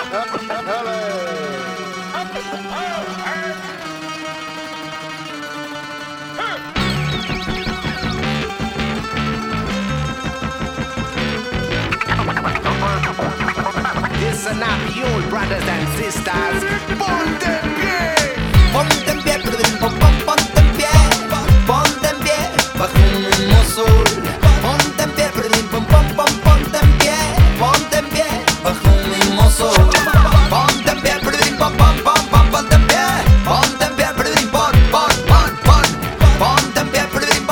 Listen up, you brothers and sisters. Ponte en pie. Ponte en pie, ponte en pie. Ponte en pie, bajo un mismo sol. Ponte en pie, ponte en pie. Ponte en pie, bajo un mismo sol. Ponte en pie, ponte en pie. Ponte en pie, ponte en pie, ponte en pie,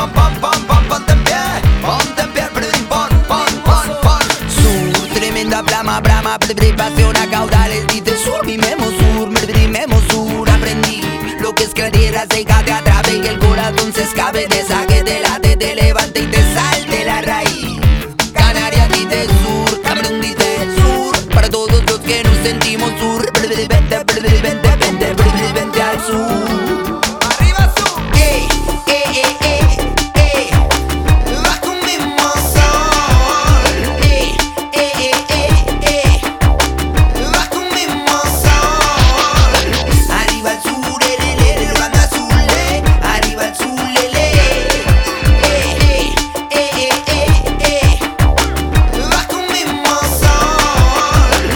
Sur, tremenda brama, pasión a caudales, dice sur, mimemos sur, aprendí lo que es creer, acércate a través que el corazón se escape, te saque de la te levante y te salte la raíz. Canarias dice sur, Camerún dice sur, para todos los que nos sentimos sur, vente al sur. Arriba sur, bajo un mismo sol, bajo un mismo sol. Arriba el sur, el bando azul, arriba el sur, bajo un mismo sol,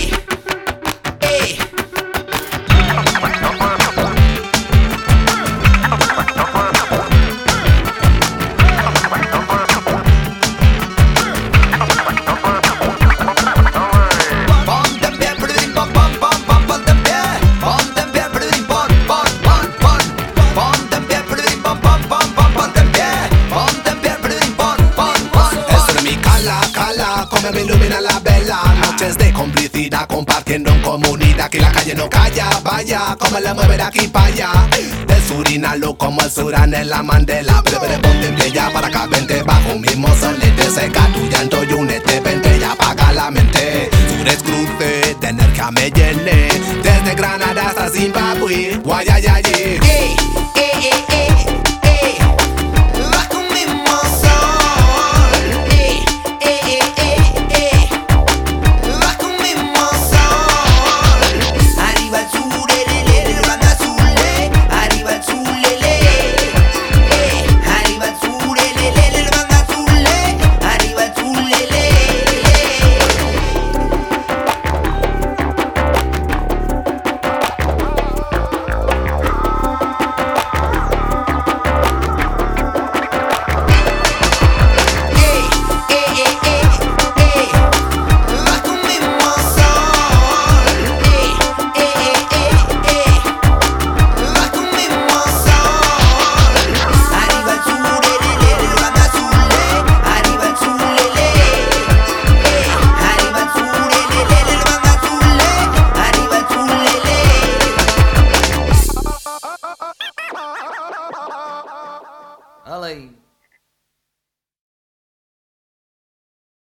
Ponte en pie, ponte en pie, ponte en pie, ponte en pie, Esto de mi cala, come me ilumina la vela. Noches de complicidad, compartiendo en comunidad. Que la calle no calla, vaya, como la mueve de aquí para allá. Del sur inhalo como el surán en la Mandela. Pero ponte en pie ya para acá, vente bajo un mismo solete. Seca tu llanto y únete, vente y apaga la mente. Sur es cruce, de energía me llené. Desde Granada hasta Zimbabue, guayayay.